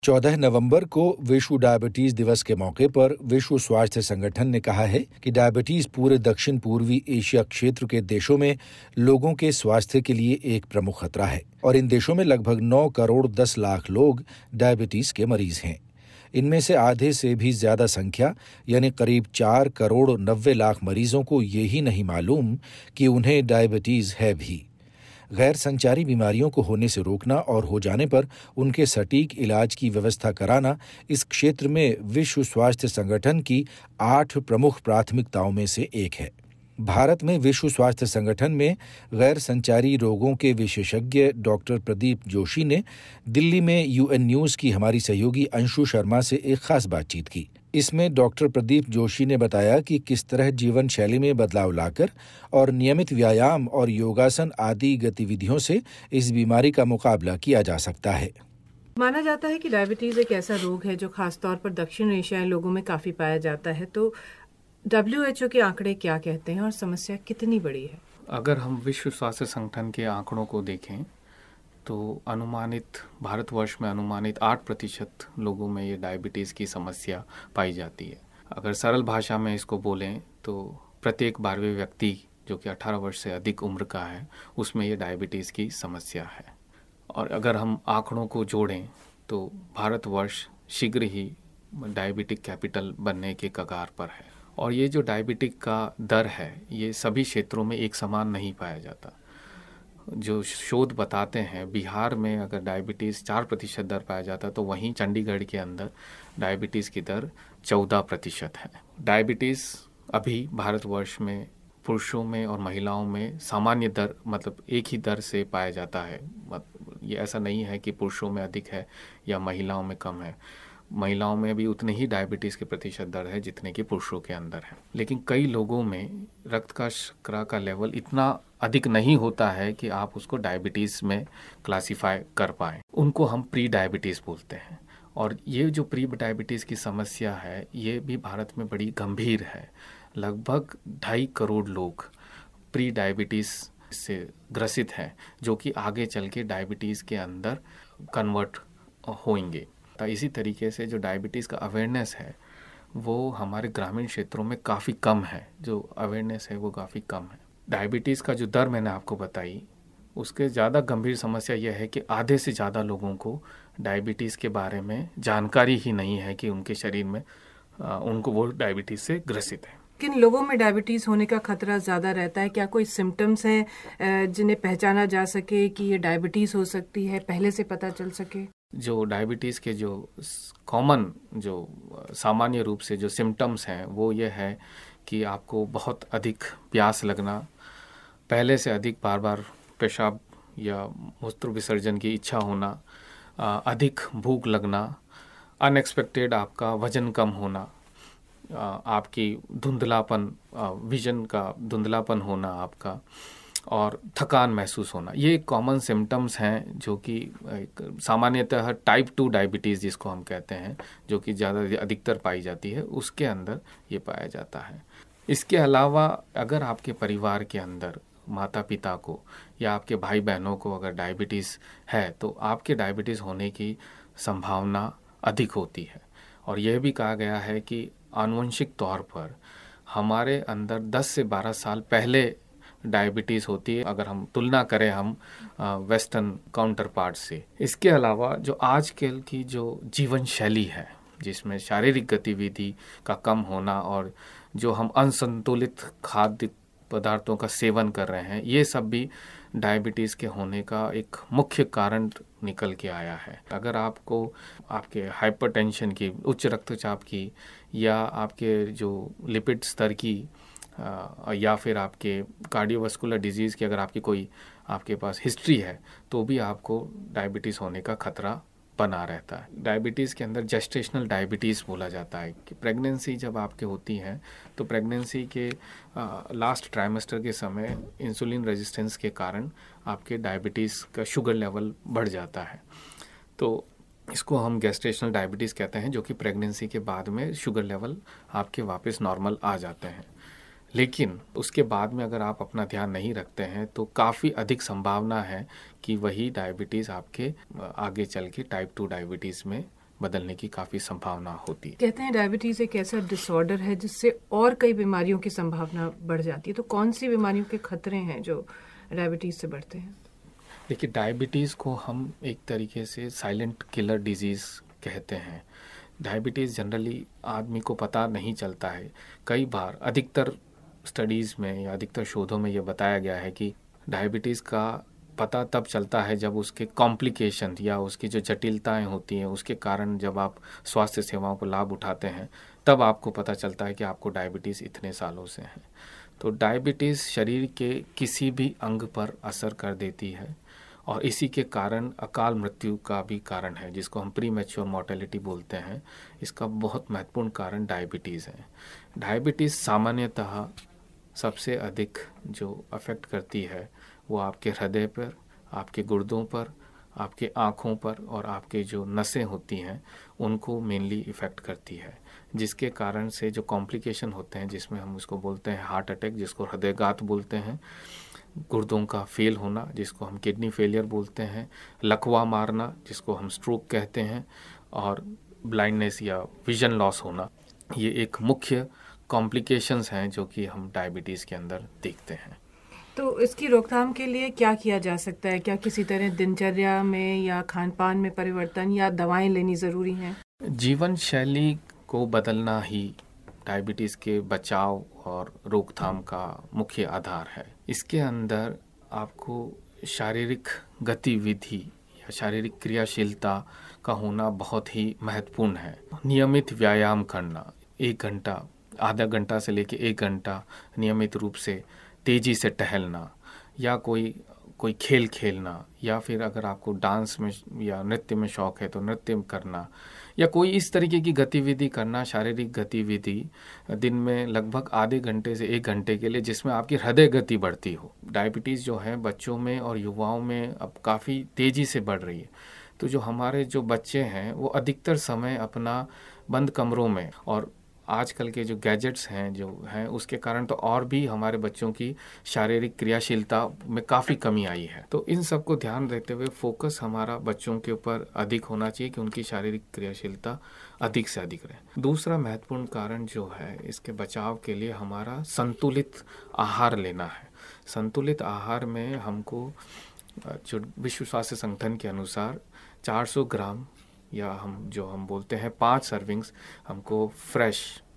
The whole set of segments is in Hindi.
14 नवंबर को विश्व डायबिटीज दिवस के मौके पर विश्व स्वास्थ्य संगठन ने कहा है कि डायबिटीज पूरे दक्षिण पूर्वी एशिया क्षेत्र के देशों में लोगों के स्वास्थ्य के लिए एक प्रमुख खतरा है और इन देशों में लगभग 9 करोड़ 10 लाख लोग डायबिटीज के मरीज हैं। इनमें से आधे से भी ज्यादा संख्या यानी करीब 4 करोड़ 90 लाख मरीजों को ये ही नहीं मालूम कि उन्हें डायबिटीज है भी। गैर संचारी बीमारियों को होने से रोकना और हो जाने पर उनके सटीक इलाज की व्यवस्था कराना इस क्षेत्र में विश्व स्वास्थ्य संगठन की 8 प्रमुख प्राथमिकताओं में से एक है। भारत में विश्व स्वास्थ्य संगठन में गैर संचारी रोगों के विशेषज्ञ डॉक्टर प्रदीप जोशी ने दिल्ली में यूएन न्यूज़ की हमारी सहयोगी अंशु शर्मा से एक खास बातचीत की। इसमें डॉक्टर प्रदीप जोशी ने बताया कि किस तरह जीवन शैली में बदलाव लाकर और नियमित व्यायाम और योगासन आदि गतिविधियों से इस बीमारी का मुकाबला किया जा सकता है। माना जाता है कि डायबिटीज एक ऐसा रोग है जो खासतौर पर दक्षिण एशियाई लोगों में काफी पाया जाता है। तो WHO के आंकड़े क्या कहते हैं और समस्या कितनी बड़ी है? अगर हम विश्व स्वास्थ्य संगठन के आंकड़ों को देखें तो अनुमानित भारतवर्ष में अनुमानित 8% लोगों में ये डायबिटीज़ की समस्या पाई जाती है। अगर सरल भाषा में इसको बोलें तो प्रत्येक 12वें व्यक्ति जो कि 18 वर्ष से अधिक उम्र का है उसमें ये डायबिटीज़ की समस्या है। और अगर हम आंकड़ों को जोड़ें तो भारतवर्ष शीघ्र ही डायबिटिक कैपिटल बनने के कगार पर है। और ये जो डायबिटिक का दर है ये सभी क्षेत्रों में एक समान नहीं पाया जाता। जो शोध बताते हैं बिहार में अगर डायबिटीज़ 4% दर पाया जाता तो वहीं चंडीगढ़ के अंदर डायबिटीज़ की दर 14% है। डायबिटीज़ अभी भारतवर्ष में पुरुषों में और महिलाओं में सामान्य दर मतलब एक ही दर से पाया जाता है। ये ऐसा नहीं है कि पुरुषों में अधिक है या महिलाओं में कम है। महिलाओं में भी उतने ही डायबिटीज़ के प्रतिशत दर है जितने कि पुरुषों के अंदर है। लेकिन कई लोगों में रक्त का शर्करा का लेवल इतना अधिक नहीं होता है कि आप उसको डायबिटीज़ में क्लासिफाई कर पाएँ। उनको हम प्री डायबिटीज़ बोलते हैं। और ये जो प्री डायबिटीज़ की समस्या है ये भी भारत में बड़ी गंभीर है। लगभग 2.5 करोड़ लोग प्री डायबिटीज़ से ग्रसित हैं जो कि आगे चल के डायबिटीज़ के अंदर कन्वर्ट होंगे। इसी तरीके से जो डायबिटीज़ का अवेयरनेस है वो हमारे ग्रामीण क्षेत्रों में काफ़ी कम है। जो अवेयरनेस है वो काफ़ी कम है। डायबिटीज़ का जो दर मैंने आपको बताई उसके ज़्यादा गंभीर समस्या यह है कि आधे से ज़्यादा लोगों को डायबिटीज़ के बारे में जानकारी ही नहीं है कि उनके शरीर में उनको वो डायबिटीज़ से ग्रसित है। किन लोगों में डायबिटीज़ होने का खतरा ज़्यादा रहता है? क्या कोई सिम्टम्स हैं जिन्हें पहचाना जा सके कि ये डायबिटीज़ हो सकती है, पहले से पता चल सके? जो डायबिटीज़ के जो कॉमन जो सामान्य रूप से जो सिम्टम्स हैं वो ये है कि आपको बहुत अधिक प्यास लगना, पहले से अधिक बार बार पेशाब या मूत्र विसर्जन की इच्छा होना, अधिक भूख लगना, अनएक्सपेक्टेड आपका वज़न कम होना, आपकी धुंधलापन विजन का धुंधलापन होना आपका और थकान महसूस होना, ये कॉमन सिम्टम्स हैं जो कि सामान्यतः टाइप 2 डायबिटीज़ जिसको हम कहते हैं जो कि ज़्यादा अधिकतर पाई जाती है उसके अंदर ये पाया जाता है। इसके अलावा अगर आपके परिवार के अंदर माता पिता को या आपके भाई बहनों को अगर डायबिटीज़ है तो आपके डायबिटीज़ होने की संभावना अधिक होती है। और यह भी कहा गया है कि आनुवंशिक तौर पर हमारे अंदर 10 से 12 साल पहले डायबिटीज़ होती है अगर हम तुलना करें हम वेस्टर्न काउंटर पार्ट से। इसके अलावा जो आजकल की जो जीवन शैली है जिसमें शारीरिक गतिविधि का कम होना और जो हम असंतुलित खाद्य पदार्थों का सेवन कर रहे हैं ये सब भी डायबिटीज़ के होने का एक मुख्य कारण निकल के आया है। अगर आपको आपके हाइपरटेंशन की, उच्च रक्तचाप की या आपके जो लिपिड स्तर की या फिर आपके कार्डियोवास्कुलर डिजीज़ की अगर आपकी कोई आपके पास हिस्ट्री है तो भी आपको डायबिटीज़ होने का खतरा बना रहता है। डायबिटीज़ के अंदर जेस्टेशनल डायबिटीज़ बोला जाता है कि प्रेगनेंसी जब आपके होती है तो प्रेगनेंसी के लास्ट ट्राइमेस्टर के समय इंसुलिन रेजिस्टेंस के कारण आपके डायबिटीज़ का शुगर लेवल बढ़ जाता है। तो इसको हम गेस्टेशनल डायबिटीज़ कहते हैं जो कि प्रेगनेंसी के बाद में शुगर लेवल आपके वापस नॉर्मल आ जाते हैं। लेकिन उसके बाद में अगर आप अपना ध्यान नहीं रखते हैं तो काफ़ी अधिक संभावना है कि वही डायबिटीज़ आपके आगे चल के टाइप 2 डायबिटीज़ में बदलने की काफ़ी संभावना होती है। कहते हैं डायबिटीज़ एक ऐसा डिसऑर्डर है जिससे और कई बीमारियों की संभावना बढ़ जाती है, तो कौन सी बीमारियों के खतरे हैं जो डायबिटीज़ से बढ़ते हैं? देखिए, डायबिटीज़ को हम एक तरीके से साइलेंट किलर डिजीज़ कहते हैं। डायबिटीज़ जनरली आदमी को पता नहीं चलता है। कई बार अधिकतर स्टडीज़ में या अधिकतर शोधों में ये बताया गया है कि डायबिटीज़ का पता तब चलता है जब उसके कॉम्प्लिकेशन या उसकी जो जटिलताएं होती हैं उसके कारण जब आप स्वास्थ्य सेवाओं को लाभ उठाते हैं तब आपको पता चलता है कि आपको डायबिटीज़ इतने सालों से है। तो डायबिटीज़ शरीर के किसी भी अंग पर असर कर देती है और इसी के कारण अकाल मृत्यु का भी कारण है, जिसको हम प्री मैच्योर मॉर्टेलिटी बोलते हैं। इसका बहुत महत्वपूर्ण कारण डायबिटीज़ है। डायबिटीज़ सामान्यतः सबसे अधिक जो अफेक्ट करती है वो आपके हृदय पर, आपके गुर्दों पर, आपके आँखों पर और आपके जो नसें होती हैं उनको मेनली इफ़ेक्ट करती है, जिसके कारण से जो कॉम्प्लिकेशन होते हैं जिसमें हम उसको बोलते हैं हार्ट अटैक, जिसको हृदयघात बोलते हैं, गुर्दों का फेल होना जिसको हम किडनी फेलियर बोलते हैं, लकवा मारना जिसको हम स्ट्रोक कहते हैं, और ब्लाइंडनेस या विजन लॉस होना, ये एक मुख्य कॉम्प्लिकेशंस हैं जो कि हम डायबिटीज़ के अंदर देखते हैं। तो इसकी रोकथाम के लिए क्या किया जा सकता है? क्या किसी तरह दिनचर्या में या खान पान में परिवर्तन या दवाएं लेनी ज़रूरी हैं? जीवन शैली को बदलना ही डायबिटीज़ के बचाव और रोकथाम का मुख्य आधार है। इसके अंदर आपको शारीरिक गतिविधि या शारीरिक क्रियाशीलता का होना बहुत ही महत्वपूर्ण है। नियमित व्यायाम करना, 1 घंटा, आधा घंटा से लेकर 1 घंटा नियमित रूप से तेज़ी से टहलना, या कोई खेल खेलना, या फिर अगर आपको डांस में या नृत्य में शौक़ है तो नृत्य करना, या कोई इस तरीके की गतिविधि करना, शारीरिक गतिविधि दिन में लगभग आधे घंटे से 1 घंटे के लिए, जिसमें आपकी हृदय गति बढ़ती हो। डायबिटीज़ जो है बच्चों में और युवाओं में अब काफ़ी तेज़ी से बढ़ रही है। तो जो हमारे जो बच्चे हैं वो अधिकतर समय अपना बंद कमरों में, और आजकल के जो गैजेट्स हैं जो हैं उसके कारण तो और भी हमारे बच्चों की शारीरिक क्रियाशीलता में काफ़ी कमी आई है। तो इन सब को ध्यान देते हुए फोकस हमारा बच्चों के ऊपर अधिक होना चाहिए कि उनकी शारीरिक क्रियाशीलता अधिक से अधिक रहे। दूसरा महत्वपूर्ण कारण जो है इसके बचाव के लिए हमारा संतुलित आहार लेना है। संतुलित आहार में हमको जो विश्व स्वास्थ्य संगठन के अनुसार 400 ग्राम या हम बोलते हैं 5 सर्विंग्स हमको फ्रेश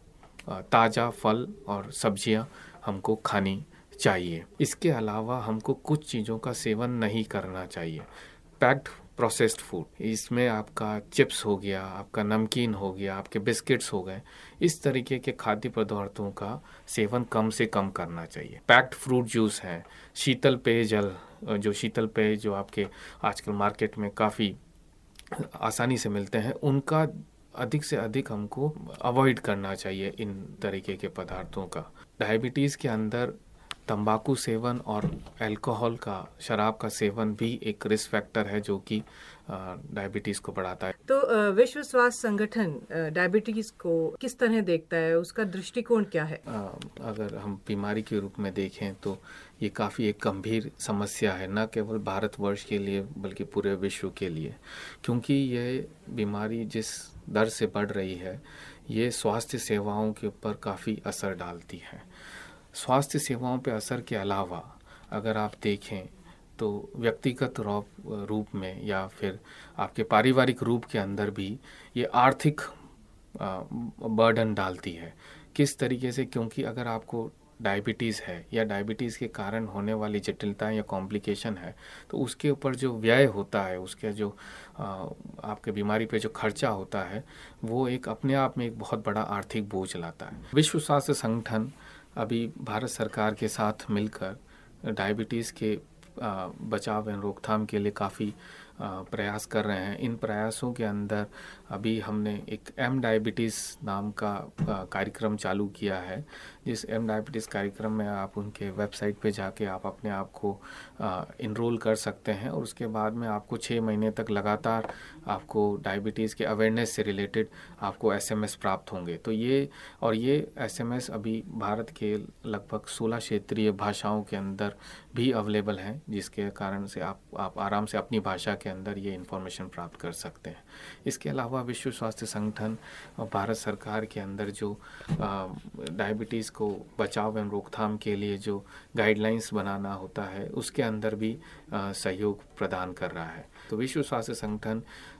ताज़ा फल और सब्जियां हमको खानी चाहिए। इसके अलावा हमको कुछ चीज़ों का सेवन नहीं करना चाहिए। पैक्ड प्रोसेस्ड फूड, इसमें आपका चिप्स हो गया, आपका नमकीन हो गया, आपके बिस्किट्स हो गए, इस तरीके के खाद्य पदार्थों का सेवन कम से कम करना चाहिए। पैक्ड फ्रूट जूस है, शीतल पेयजल, शीतल पेय जो आपके आजकल मार्केट में काफ़ी आसानी से मिलते हैं, उनका अधिक से अधिक हमको अवॉइड करना चाहिए इन तरीके के पदार्थों का। डायबिटीज़ के अंदर तंबाकू सेवन और अल्कोहल का, शराब का सेवन भी एक रिस्क फैक्टर है जो कि डायबिटीज़ को बढ़ाता है। तो विश्व स्वास्थ्य संगठन डायबिटीज़ को किस तरह देखता है, उसका दृष्टिकोण क्या है? अगर हम बीमारी के रूप में देखें तो ये काफ़ी एक गंभीर समस्या है, न केवल भारतवर्ष के लिए बल्कि पूरे विश्व के लिए, क्योंकि ये बीमारी जिस दर से बढ़ रही है ये स्वास्थ्य सेवाओं के ऊपर काफ़ी असर डालती है। स्वास्थ्य सेवाओं पे असर के अलावा अगर आप देखें तो व्यक्तिगत रूप में या फिर आपके पारिवारिक रूप के अंदर भी ये आर्थिक बर्डन डालती है। किस तरीके से? क्योंकि अगर आपको डायबिटीज़ है या डायबिटीज़ के कारण होने वाली जटिलताएं या कॉम्प्लिकेशन है तो उसके ऊपर जो व्यय होता है, उसके जो आपके बीमारी पे जो खर्चा होता है वो एक अपने आप में एक बहुत बड़ा आर्थिक बोझ लाता है। विश्व स्वास्थ्य संगठन अभी भारत सरकार के साथ मिलकर डायबिटीज़ के बचाव एवं रोकथाम के लिए काफ़ी प्रयास कर रहे हैं। इन प्रयासों के अंदर अभी हमने एक एम डायबिटीज़ नाम का कार्यक्रम चालू किया है, जिस एम डायबिटीज़ कार्यक्रम में आप उनके वेबसाइट पे जाके आप अपने आप को इनरोल कर सकते हैं और उसके बाद में आपको 6 महीने तक लगातार आपको डायबिटीज़ के अवेयरनेस से रिलेटेड आपको SMS प्राप्त होंगे। तो ये SMS अभी भारत के लगभग 16 क्षेत्रीय भाषाओं के अंदर भी अवेलेबल हैं, जिसके कारण से आप आराम से अपनी भाषा के अंदर ये इन्फॉर्मेशन प्राप्त कर सकते हैं। इसके अलावा विश्व स्वास्थ्य संगठन और भारत सरकार के अंदर जो डायबिटीज़ को बचाव एवं रोकथाम के लिए जो गाइडलाइंस बनाना होता है उसके अंदर भी सहयोग प्रदान कर रहा है। तो विश्व स्वास्थ्य संगठन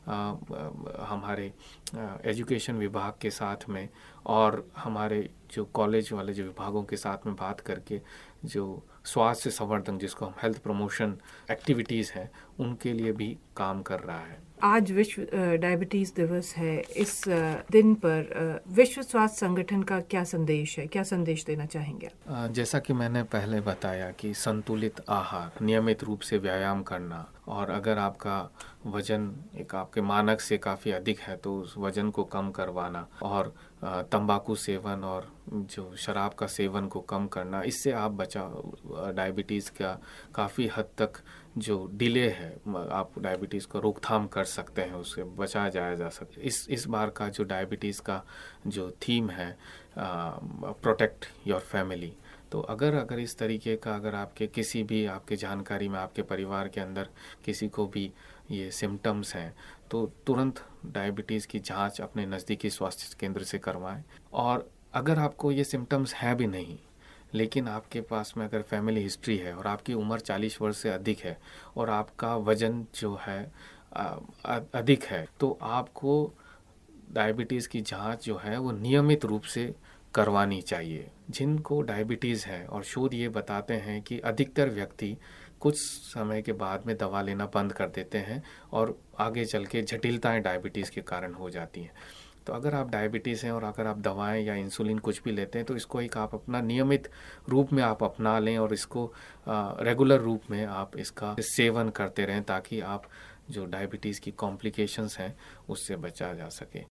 हमारे एजुकेशन विभाग के साथ में और हमारे जो कॉलेज वाले जो विभागों के साथ में बात करके जो स्वास्थ्य संवर्धन जिसको हम हेल्थ प्रमोशन एक्टिविटीज़ हैं उनके लिए भी काम कर रहा है। आज विश्व डायबिटीज़ दिवस है। इस दिन पर विश्व स्वास्थ्य संगठन का क्या संदेश है, क्या संदेश देना चाहेंगे? जैसा कि मैंने पहले बताया कि संतुलित आहार, नियमित रूप से व्यायाम करना, और अगर आपका वजन एक आपके मानक से काफ़ी अधिक है तो उस वजन को कम करवाना, और तंबाकू सेवन और जो शराब का सेवन को कम करना, इससे आप डायबिटीज़ का काफ़ी हद तक जो डिले है आप डायबिटीज़ को रोकथाम कर सकते हैं, उससे बचाया जा सकता है। इस बार का जो डायबिटीज़ का जो थीम है प्रोटेक्ट योर फैमिली, तो अगर इस तरीके का अगर आपके किसी भी आपके जानकारी में आपके परिवार के अंदर किसी को भी ये सिम्टम्स हैं तो तुरंत डायबिटीज़ की जांच अपने नज़दीकी स्वास्थ्य केंद्र से करवाएं। और अगर आपको ये सिम्टम्स हैं भी नहीं लेकिन आपके पास में अगर फैमिली हिस्ट्री है और आपकी उम्र 40 वर्ष से अधिक है और आपका वज़न जो है अधिक है तो आपको डायबिटीज़ की जांच जो है वो नियमित रूप से करवानी चाहिए। जिनको डायबिटीज़ है, और शोध ये बताते हैं कि अधिकतर व्यक्ति कुछ समय के बाद में दवा लेना बंद कर देते हैं और आगे चल के जटिलताएँ डायबिटीज़ के कारण हो जाती हैं। तो अगर आप डायबिटीज़ हैं और अगर आप दवाएं या इंसुलिन कुछ भी लेते हैं तो इसको एक आप अपना नियमित रूप में आप अपना लें और इसको रेगुलर रूप में आप इसका सेवन करते रहें ताकि आप जो डायबिटीज़ की कॉम्प्लिकेशंस हैं उससे बचा जा सके।